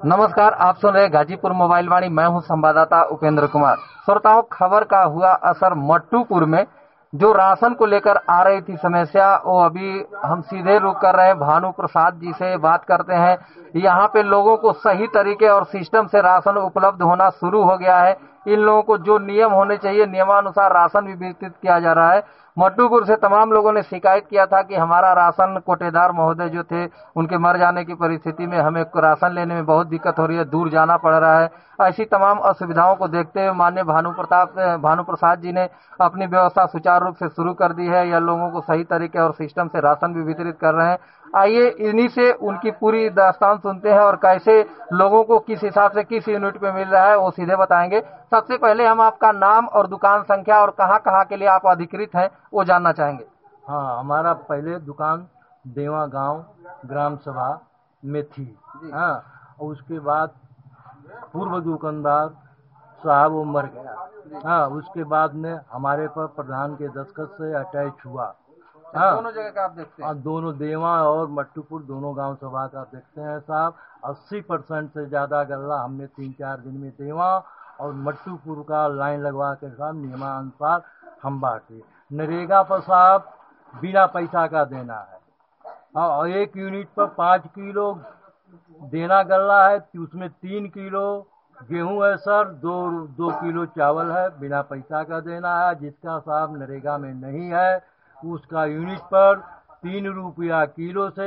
नमस्कार, आप सुन रहे गाजीपुर मोबाइल वाणी। मैं हूं संवाददाता उपेंद्र कुमार। श्रोताओं, खबर का हुआ असर मट्टूपुर में जो राशन को लेकर आ रही थी समस्या, वो अभी हम सीधे रुक कर रहे हैं भानु प्रसाद जी से बात करते हैं। यहाँ पे लोगों को सही तरीके और सिस्टम से राशन उपलब्ध होना शुरू हो गया है। इन लोगों को जो नियम होने चाहिए नियमानुसार राशन भी वितरित किया जा रहा है। मट्टूपुर से तमाम लोगों ने शिकायत किया था कि हमारा राशन कोटेदार महोदय जो थे उनके मर जाने की परिस्थिति में हमें राशन लेने में बहुत दिक्कत हो रही है, दूर जाना पड़ रहा है। ऐसी तमाम असुविधाओं को देखते हुए माननीय भानु प्रसाद जी ने अपनी व्यवस्था सुचारू रूप से शुरू कर दी है। यह लोगों को सही तरीके और सिस्टम से राशन भी वितरित कर रहे हैं। आइए इन्हीं से उनकी पूरी दास्तान सुनते हैं और कैसे लोगों को किस हिसाब से किस यूनिट पे मिल रहा है वो सीधे बताएंगे। सबसे पहले हम आपका नाम और दुकान संख्या और कहाँ के लिए आप अधिकृत हैं वो जानना चाहेंगे। हाँ, हमारा पहले दुकान देवा गांव ग्राम सभा में थी। हाँ, और उसके बाद पूर्व दुकानदार साहब वो मर गया। हाँ, उसके बाद में हमारे पर प्रधान के दस्तखत से अटैच हुआ। हाँ, दोनों जगह का आप देखते हैं? दोनों देवा और मट्टूपुर दोनों गांव सभा का देखते हैं साहब। 80% से ज्यादा गल्ला हमने 3-4 दिन में देवा और मट्टूपुर का लाइन लगवा के साहब नियमानुसार हम बांटे। नरेगा पर साहब बिना पैसा का देना है। हाँ, और 1 यूनिट पर 5 किलो देना गल्ला है, उसमें 3 किलो गेहूं है सर, 2 किलो चावल है, बिना पैसा का देना है। जिसका साहब नरेगा में नहीं है उसका यूनिट पर 3 रुपया किलो से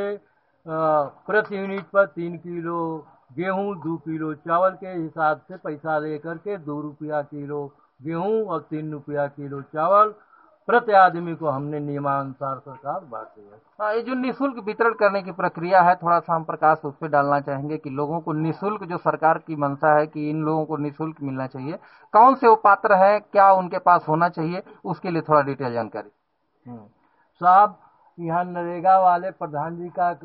प्रति यूनिट पर 3 किलो गेहूं 2 किलो चावल के हिसाब से पैसा लेकर के 2 रुपया किलो गेहूं और 3 रुपया किलो चावल प्रति आदमी को हमने नियमानुसार सरकार बांटी है। हाँ, ये जो निःशुल्क वितरण करने की प्रक्रिया है, थोड़ा सा हम प्रकाश उस पर डालना चाहेंगे कि लोगों को निःशुल्क, जो सरकार की मंशा है कि इन लोगों को निःशुल्क मिलना चाहिए, कौन से वो पात्र है, क्या उनके पास होना चाहिए, उसके लिए थोड़ा डिटेल जानकारी। साहब, यहाँ नरेगा वाले प्रधान जी का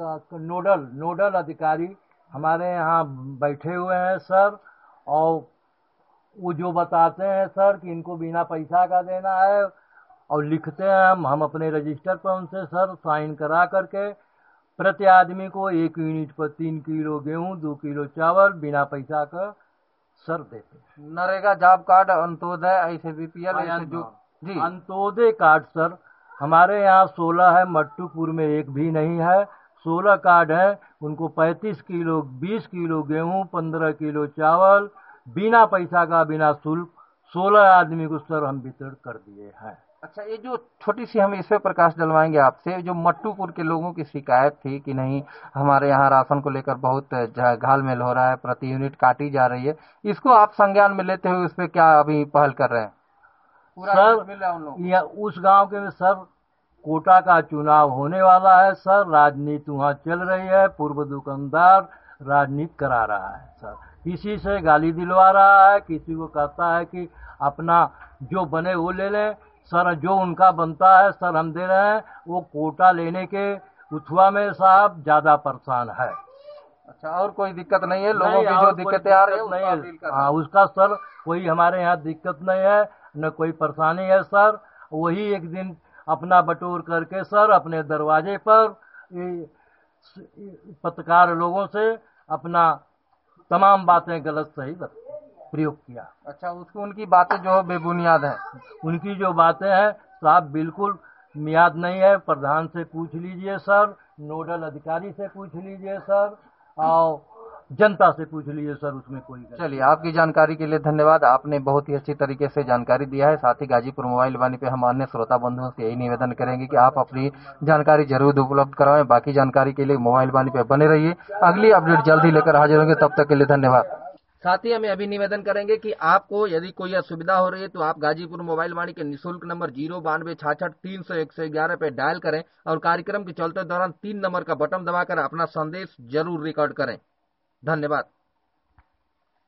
नोडल अधिकारी हमारे यहाँ बैठे हुए हैं सर, और वो जो बताते हैं सर कि इनको बिना पैसा का देना है, और लिखते हैं हम अपने रजिस्टर पर उनसे सर साइन करा करके प्रति आदमी को 1 यूनिट पर 3 किलो गेहूं 2 किलो चावल बिना पैसा का सर देते। नरेगा जॉब कार्ड, अंत्योदय, ऐसे बीपीएल, ऐसे जो जी अंत्योदय कार्ड सर हमारे यहाँ 16 है, मट्टूपुर में एक भी नहीं है। 16 कार्ड है, उनको 35 किलो 20 किलो गेहूं 15 किलो चावल बिना पैसा का बिना शुल्क 16 आदमी को सर हम वितरण कर दिए हैं। अच्छा, ये जो छोटी सी हम इस पे प्रकाश डलवाएंगे आपसे, जो मट्टूपुर के लोगों की शिकायत थी कि नहीं हमारे यहाँ राशन को लेकर बहुत घालमेल हो रहा है, प्रति यूनिट काटी जा रही है, इसको आप संज्ञान में लेते हुए उस पर क्या अभी पहल कर रहे हैं? सर मिल रहा है उन लोगों? उस गांव के सर कोटा का चुनाव होने वाला है सर, राजनीति वहाँ चल रही है, पूर्व दुकानदार राजनीति करा रहा है सर, किसी से गाली दिलवा रहा है, किसी को कहता है कि अपना जो बने वो ले लें सर, जो उनका बनता है सर हम दे रहे हैं। वो कोटा लेने के उथुआ में साहब ज्यादा परेशान है। अच्छा, और कोई दिक्कत नहीं है? लोगों की जो दिक्कतें आ रही है हाँ, उसका सर कोई हमारे यहाँ दिक्कत नहीं है, न कोई परेशानी है सर। वही एक दिन अपना बटोर करके सर अपने दरवाजे पर पत्रकार लोगों से अपना तमाम बातें गलत सही प्रयोग किया। अच्छा, उसको उनकी बातें जो बेबुनियाद है, उनकी जो बातें हैं साहब बिल्कुल मियाद नहीं है। प्रधान से पूछ लीजिए सर, नोडल अधिकारी से पूछ लीजिए सर, और जनता से पूछ लीजिए सर, उसमें कोई। चलिए, आपकी जानकारी के लिए धन्यवाद। आपने बहुत ही अच्छी तरीके से जानकारी दिया है। साथ ही गाजीपुर मोबाइल वाणी पे हम अन्य श्रोता बंधुओं से यही निवेदन करेंगे कि आप अपनी जानकारी जरूर उपलब्ध कराएं। बाकी जानकारी के लिए मोबाइल वाणी पे बने रहिए। अगली अपडेट जल्दी लेकर हाजिर होंगे, तब तक के लिए धन्यवाद। साथ ही हमें अभी निवेदन करेंगे कि आपको यदि कोई असुविधा हो रही है तो आप गाजीपुर मोबाइल वाणी के निःशुल्क नंबर 09266 पे डायल करें और कार्यक्रम के चलते दौरान 3 नंबर का बटन दबाकर अपना संदेश जरूर रिकॉर्ड करें। धन्यवाद।